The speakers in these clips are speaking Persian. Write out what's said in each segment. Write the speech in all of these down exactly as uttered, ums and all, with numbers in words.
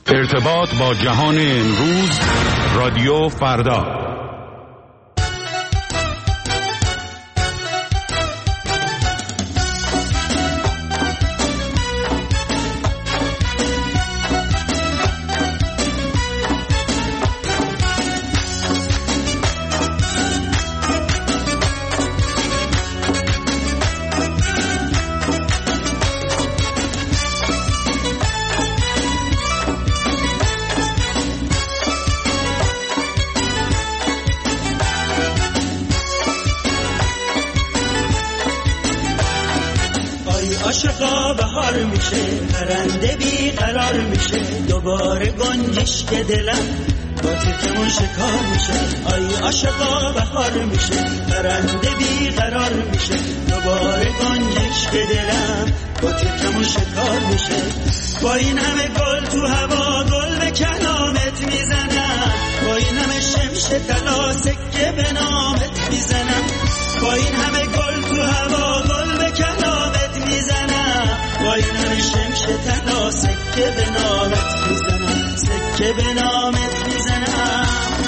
ارتباط با جهان امروز، رادیو فردا. عاشقا بهار میشه، پرنده بی قرار میشه، دوباره گنجش که دلم با تکمون شکار میشه. آی عاشقا بهار میشه، پرنده بی قرار میشه، دوباره گنجش که دلم با تکمون شکار میشه. با این همه گل تو هوا گل به کلامت میزنم، با این همه شمش طلا سکه به نامت میزنم، با این همه گل تو هوا گل به کلامت میزنم، با این همه شمش طلا سکه به نامت میزنم، سکه به نامت میزنم.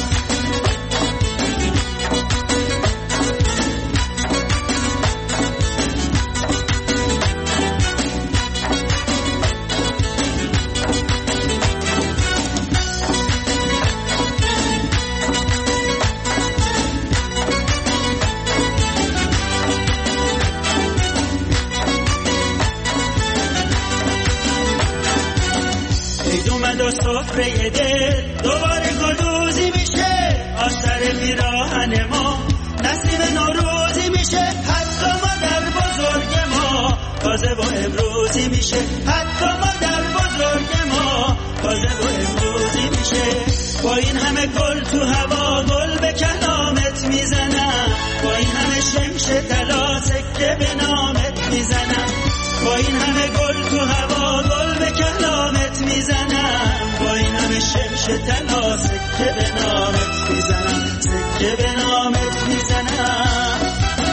و سفره دل دوباره گلدوزی میشه، آستر پیراهن ما نسیم نوروزی میشه، حتی مادر بزرگ ما تازه و امروزی میشه، حتی مادر بزرگ ما تازه و امروزی میشه. با این همه گل تو هوا گل به کلامت میزنم، با این همه شمش طلا سکه به نامت میزنم، با این همه گل تو هوا گل به کلامت میزنم، با این همه شمش طلا سکه به نامت میزنم، سکه به نامت میزنم.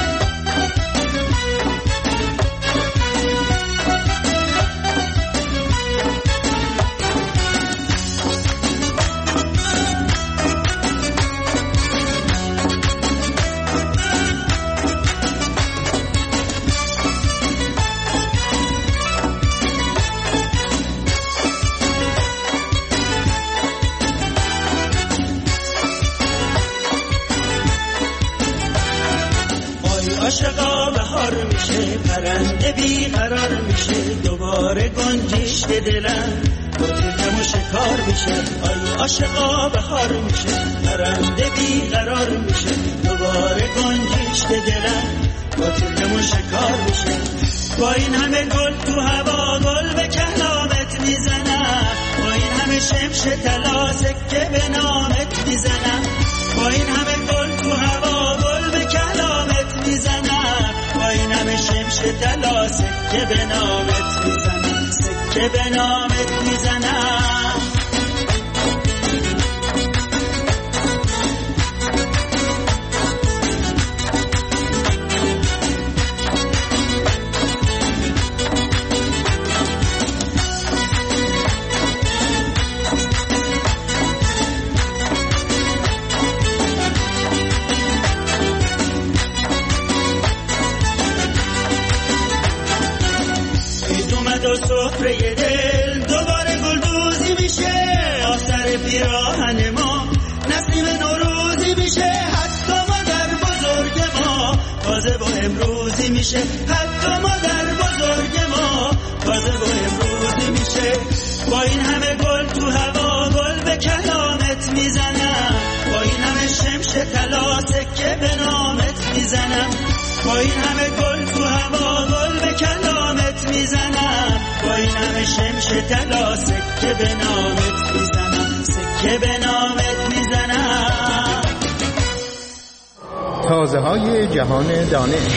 عاشقا بهار میشه، پرنده بی قرار میشه، دوباره گنجش به دلم با تکمون شکار میشه. آی عاشقا بهار میشه، پرنده بی قرار میشه، دوباره گنجش به دلم با تکمون شکار میشه. با این همه گل تو هوا گل به کلامت میزنم، با این همه شمش طلا سکه به نامت میزنم، با این همه گل تو هوا گل به کلامت میزنم، با این همه شمش طلا سکه به نامت میزنم، سکه به نامت میزنم. و سفره دل دوباره گلدوزی میشه، آستر پیراهن ما نسیم نوروزی میشه، حتی مادر بزرگ ما تازه و امروزی میشه، حتی مادر بزرگ ما تازه و امروزی میشه. با این همه گل تو هوا گل به کلامت میزنم، با این همه شمش طلا سکه به نامت میزنم، با این همه گل تو هوا گل به کلامت میزنم، با این همه شمش طلا سکه به نامت میزنم، سکه به نامت میزنم. تازه های جهان دانش.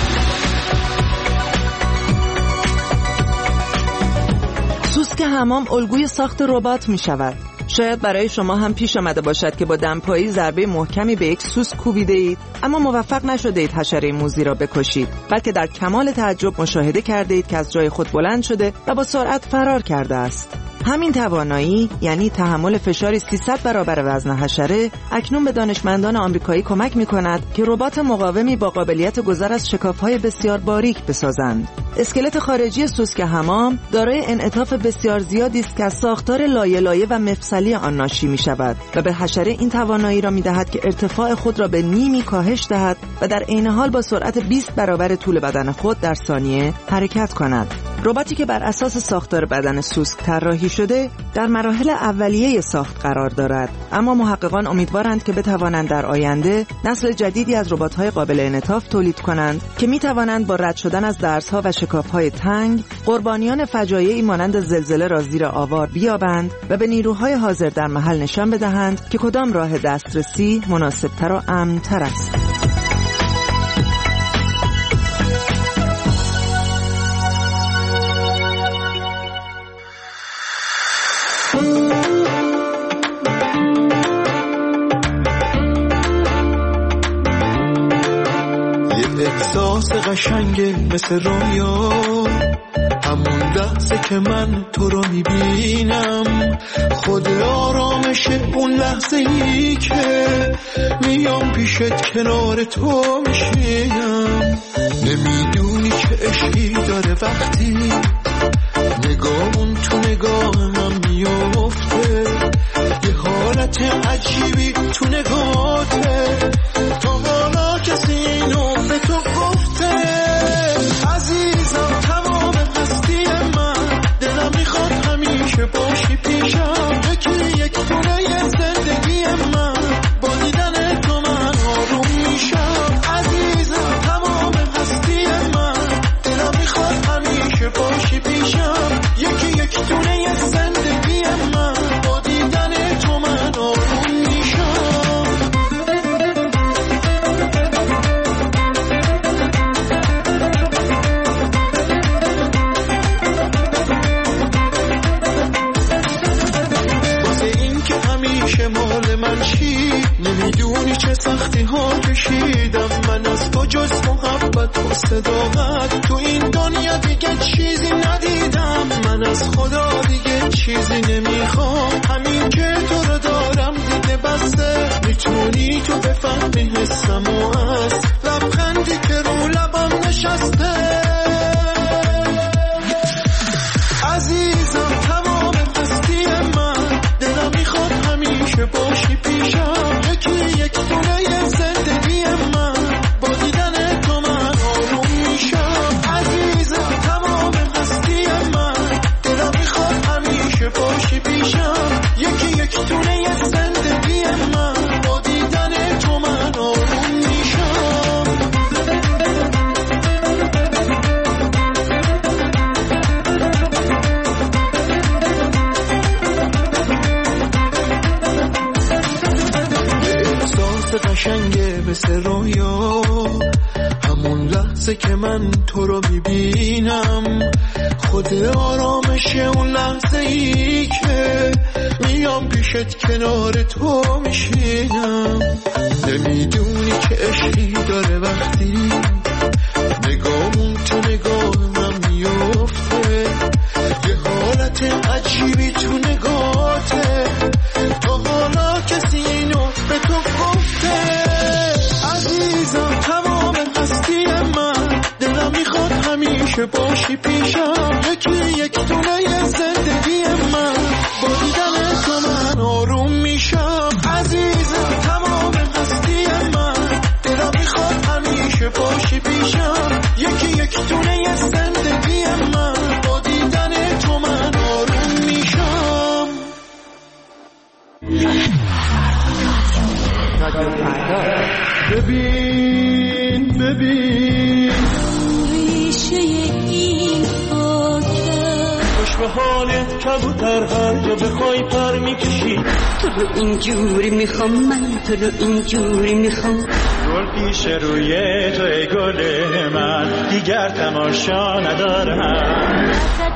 سوسک حمام الگوی ساخت ربات می شود. شاید برای شما هم پیش آمده باشد که با دمپایی ضربه محکمی به یک سوسک کوبیده اید، اما موفق نشده اید حشره موذی را بکشید، بلکه در کمال تعجب مشاهده کرده اید که از جای خود بلند شده و با سرعت فرار کرده است. همین توانایی یعنی تحمل فشاری سیصد برابر وزن حشره اکنون به دانشمندان آمریکایی کمک می‌کند که ربات مقاومی با قابلیت گذر از شکاف‌های بسیار باریک بسازند. اسکلت خارجی سوسک حمام دارای انعطاف بسیار زیادی است که از ساختار لایه لایه و مفصلی آن ناشی می‌شود و به حشره این توانایی را می‌دهد که ارتفاع خود را به نیمی کاهش دهد و در عین حال با سرعت بیست برابر طول بدن خود در ثانیه حرکت کند. رباتی که بر اساس ساختار بدن سوسک طراحی شده در مراحل اولیه ساخت قرار دارد، اما محققان امیدوارند که بتوانند در آینده نسل جدیدی از ربات‌های قابل انعطاف تولید کنند که می‌توانند با رد شدن از درزها و شکاف‌های تنگ قربانیان فجایعی مانند زلزله را زیر آوار بیابند و به نیروهای حاضر در محل نشان بدهند که کدام راه دسترسی مناسب‌تر و امن‌تر است. احساس قشنگه مثل رویا، همون لحظه که من تو رو میبینم، خود آرامشه اون لحظه ای که میام پیشت کنار تو میشینم. نمیدونی چه عشقی داره وقتی نگاهون تو نگاهم میافته، یه حالت عجیبی تو نگاهته، تا حالا کسی اینو به تو گفته. عزیزم تمام هستی من، دلم میخواد همیشه باشی پیشم، یکی یک دونه زندگی من، با دیدن تو من آروم میشم. عزیزم تمام هستی من، دلم میخواد همیشه باشی پیشم، یکی یک دونه زندگی من، با دیدن تو من آروم میشم. مال من چی نمیدونی چه سختی ها کشیدم من، از تو جز محبت و صداقت تو این دنیا دیگه چیزی ندیدم. من از خدا دیگه چیزی نمیخوام، همین که تو رو دارم دیگه بسته. میتونی تو بفهمی حسم و از لبخندی که رو لبم نشسته. عزیزم تمام هستی من، دلم میخواد همیشه باشی پیشم، یکی یک دونه زندگی من، با دیدن تو من آروم میشم. عزیزم تمام هستی من، دلم میخواد همیشه باشی پیشم، یکی یک دونه زندگی من، با دیدن تو من آروم میشم. قشنگه مثل رویا، همون لحظه که من تو رو میبینم، خود آرامشه اون لحظه ای که میام پیشت کنار تو میشینم. نمیدونی که عشقی داره وقتی نگاهمون تو نگاهم میافته، یه حالت عجیبی تو نگاهته، تا حالا کسی اینو به تو گفته. عزیزم تمام هستی من، دلم میخواد همیشه باشی پیشم، یکی یک دونه زندگی من، با دیدن تو من آروم میشم. عزیزم تمام هستی من، دلم میخواد همیشه باشی پیشم، یکی یک دونه زندگی من، با دیدن تو من آروم میشم. ببین ببین ریشه این خاکه، خوش به حالت کبوتر هر جا بخوای پر میکشی. تو رو اینجوری میخوام من، تو رو اینجوری میخوام. گل پیش روی تو ای گل من، دیگر تماشا ندارم.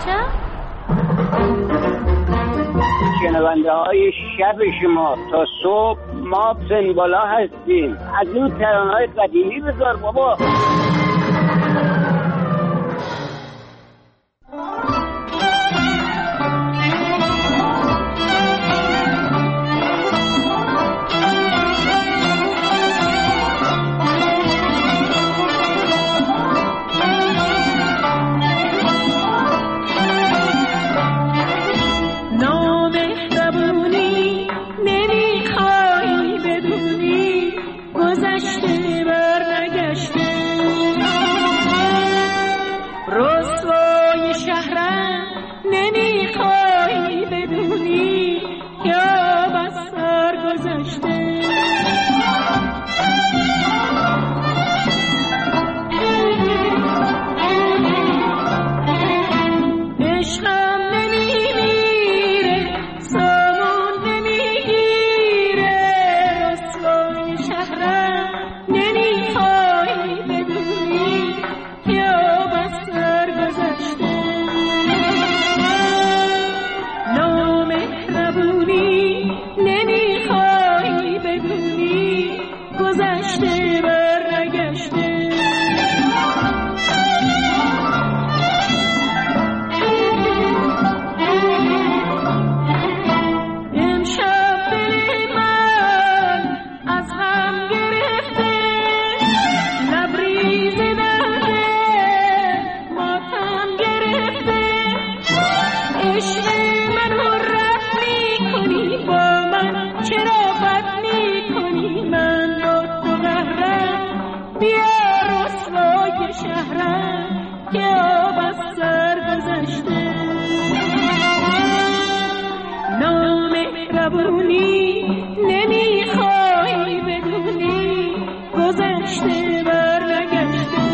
شنونده های شب شما تا صبح ما سنبالا هستیم. از این ترانه های قدیمی بذار بابا. منو رد میکنی با من چرا بد میکنی من با تو قهرم بیا رسوای شهرم که آب از سر گذشته نامهربونی نمیخوای بدونی گذشته بر نگشته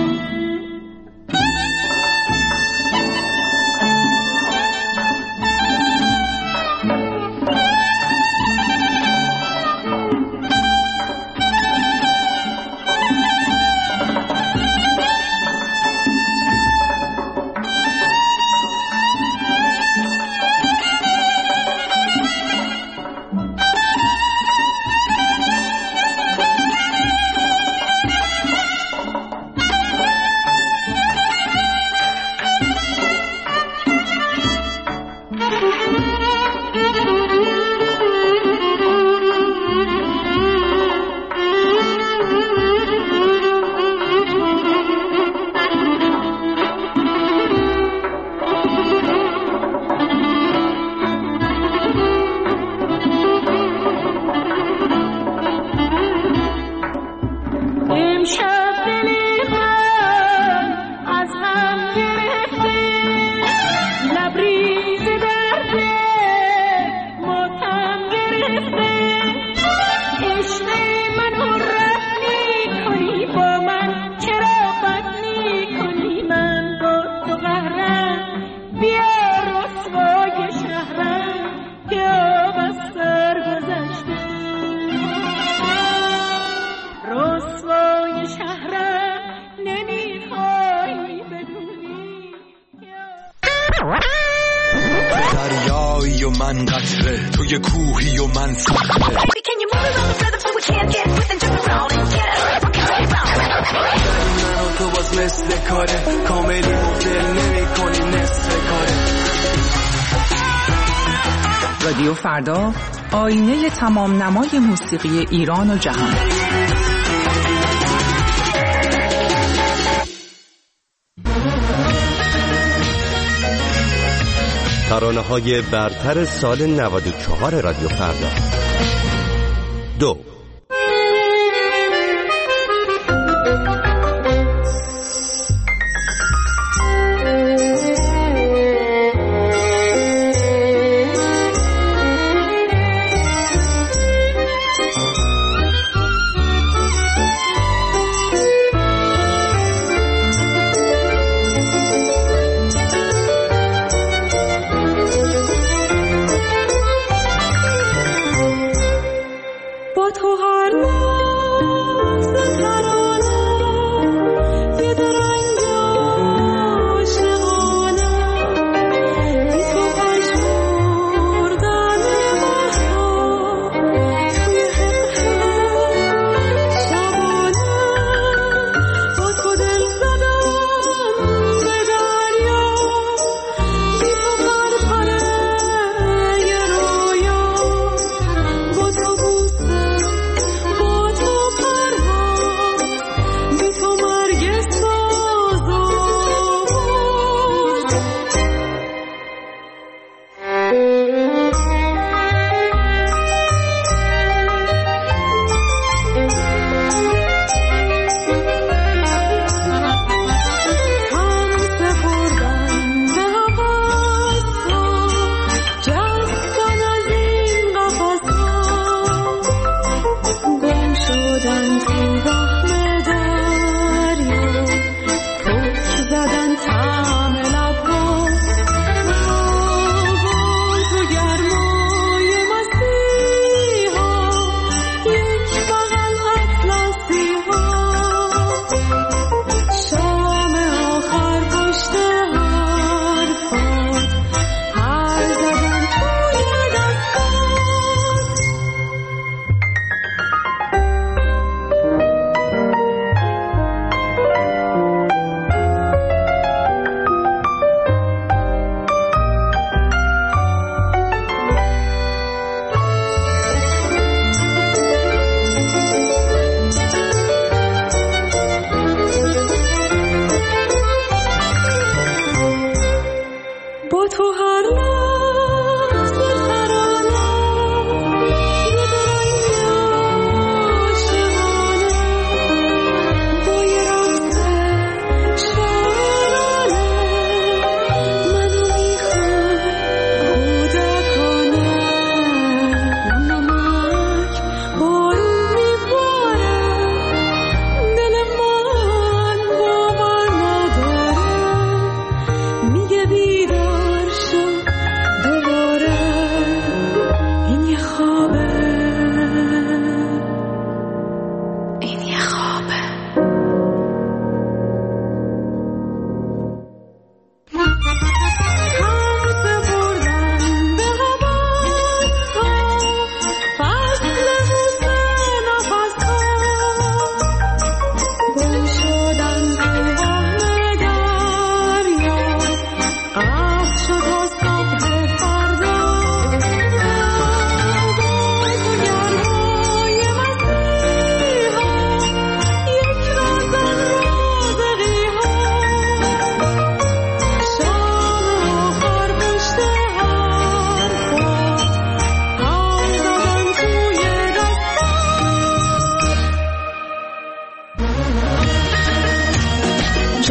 دریایی و من قطره توی کوهی و من صخره من و تو باز مثل کاره کاملی مفدل نمی کنی نصف کاره. رادیو فردا آینه تمام نمای موسیقی ایران و جهان. ترانه‌های برتر سال نود و چهار رادیو فردا. دو تو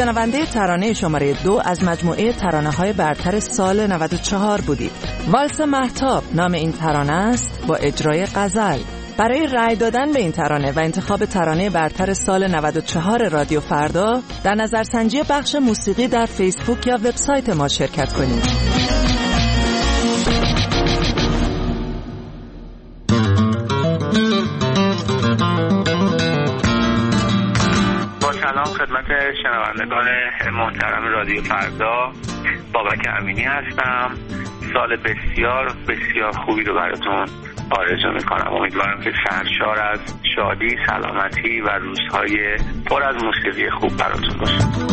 شنونده ترانه شماره دو از مجموعه ترانه‌های برتر سال نود و چهار بودید. والس مهتاب نام این ترانه است با اجرای غزل. برای رأی دادن به این ترانه و انتخاب ترانه برتر سال نود و چهار رادیو فردا در نظرسنجی بخش موسیقی در فیسبوک یا وبسایت ما شرکت کنید. سلام خدمت شنوندگان محترم رادیو فردا، بابک امینی هستم. سال بسیار بسیار خوبی رو براتون آرزو میکنم. امیدوارم که سرشار از شادی، سلامتی و روزهای پر از موسیقی خوب براتون باشه.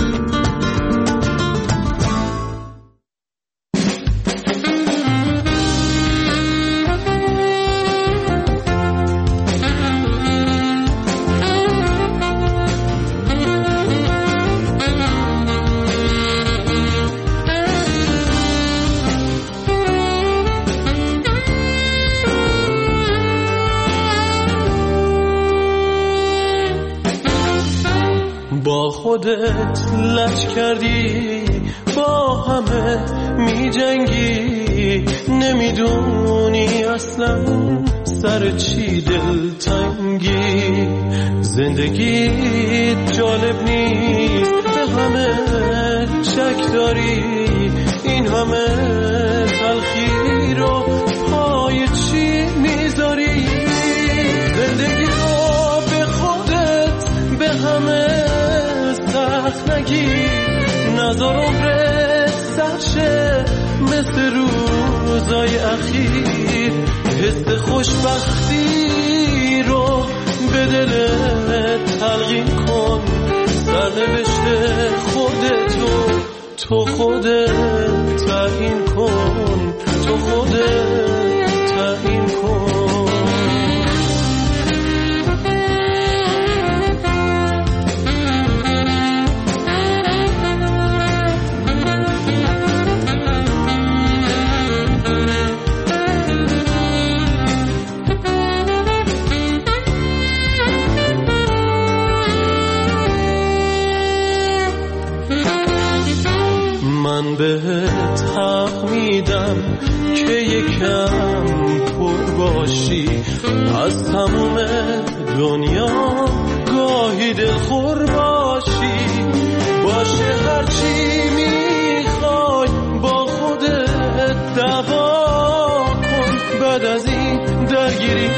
با خودت لج کردی، با همه می جنگی، نمیدونی اصلا سر چی دل تنگی. زندگی جالب نیست، به همه شک داری، این همه تلخی رو پای چی میذاری. زندگی رو به خودت به همه سخت نگیر، نظر عمرت سرشه مثل روزای اخیر. حس خوشبختی رو به دلت تلقین کن، سرنوشت خودتو تو خودت تعیین کن، تو خودت تعیین کن. من بهت حق میدم که یکم پر باشی از تموم دنیا، گاهی دلخور باشی. باشه هرچی میخوای با خودت دعوا کن، بعد از این درگیری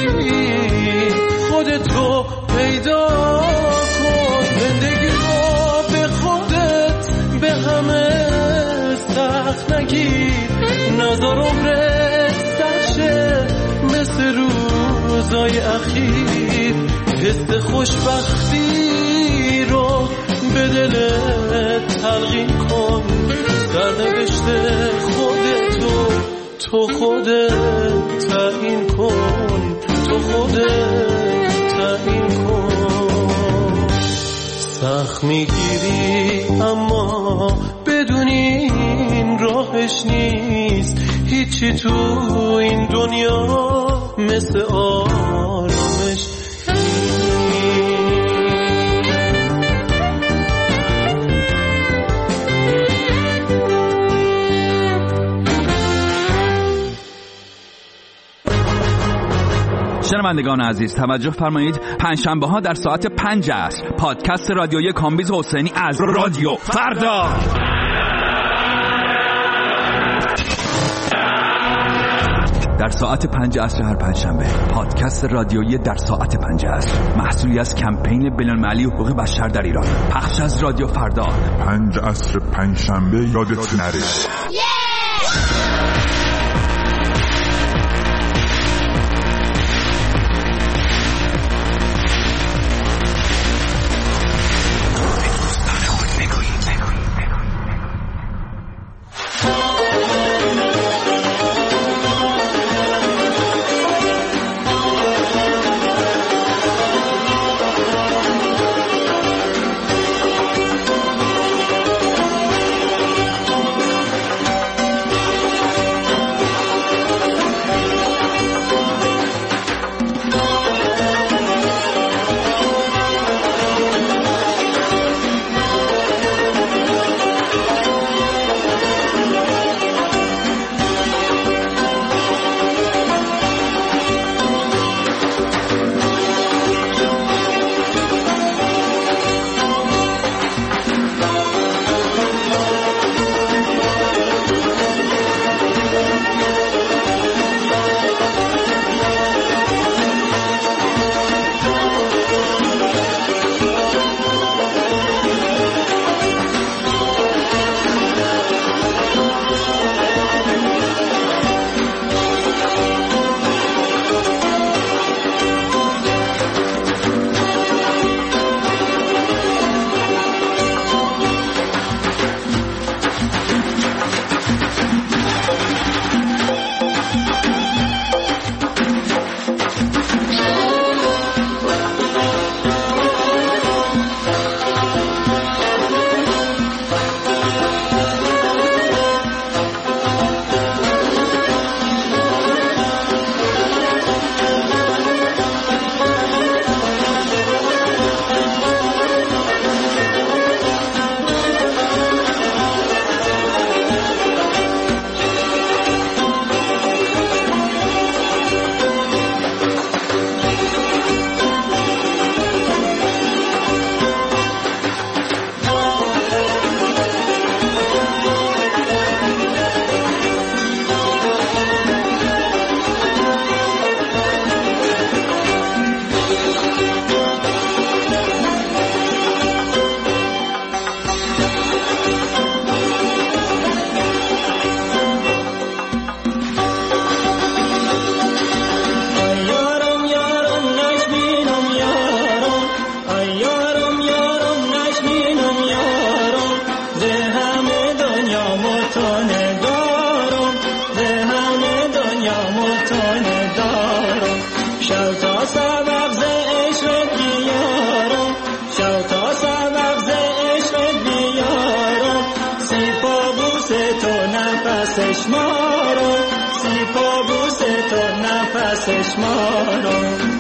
خودتو پیدا کن. زندگی رو به خودت به همه سخت نگیر، نظر عمرت سرشه مثل روزای اخیر. حس خوشبختی رو به دلت تلقین کن، سرنوشت خودتو تو خودت تعیین کن، تو خودت تعیین کن. سخت میگیری اما بدونی این راهش نیست، هیچی تو این دنیا مثل آرامش شنوندگان عزیز توجه فرمایید، پنجشنبه ها در ساعت پنج عصر پادکست رادیویی کامبیز حسینی از رادیو فردا. در ساعت پنج عصر هر پنجشنبه پادکست رادیویی در ساعت پنج عصر، محصولی از کمپین بین‌المللی حقوق بشر در ایران، پخش از رادیو فردا. پنج عصر پنجشنبه یادت نره. دنیا متونه دارم شو تا سبب ز عشق بیارم شو تا سبب ز عشق بیارم سی پا بوس تو نفسش مارم سی پا بوس تو نفسش مارم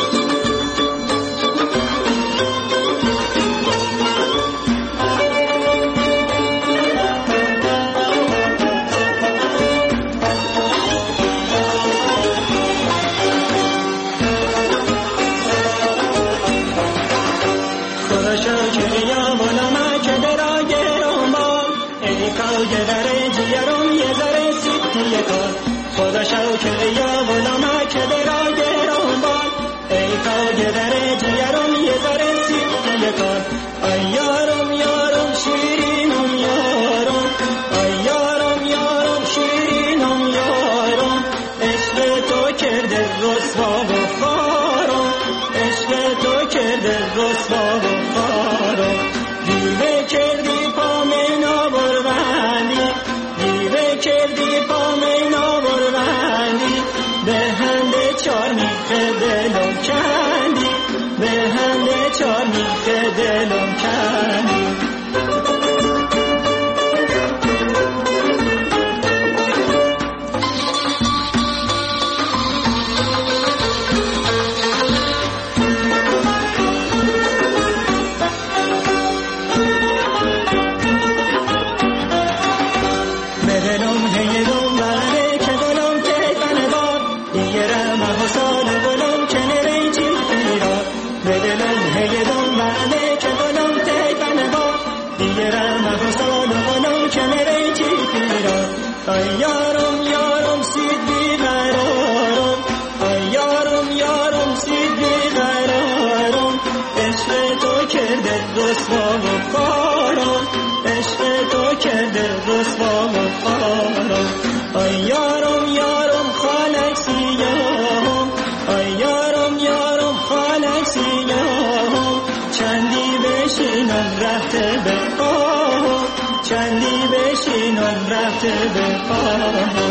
خدا شوکه یا غلامه که درا گرام باد ای کاج در جیرم یه ذره سیب یکان ای یارم یارم شیرینم یارم ای یارم یارم شیرینم یارم عشق تو کرده رسوا و خارم عشق تو کرده رسوا و خارم دیوه کردی پا من آبروندی دیوه کردی پا من آبروندی به هنده چار میخه دلم کندی به هنده چار میخه دلم کندی ای یارم یارم سید بیقرارم ای یارم یارم سید بیقرارم عشق تو کرده رسوا و خارم عشق تو کرده رسوا و خارم ای یارم یارم خالق سیاهم ای یارم یارم خالق سیاهم چندی بشینم رفته بخواهم چندی بشینم رفته بخواهم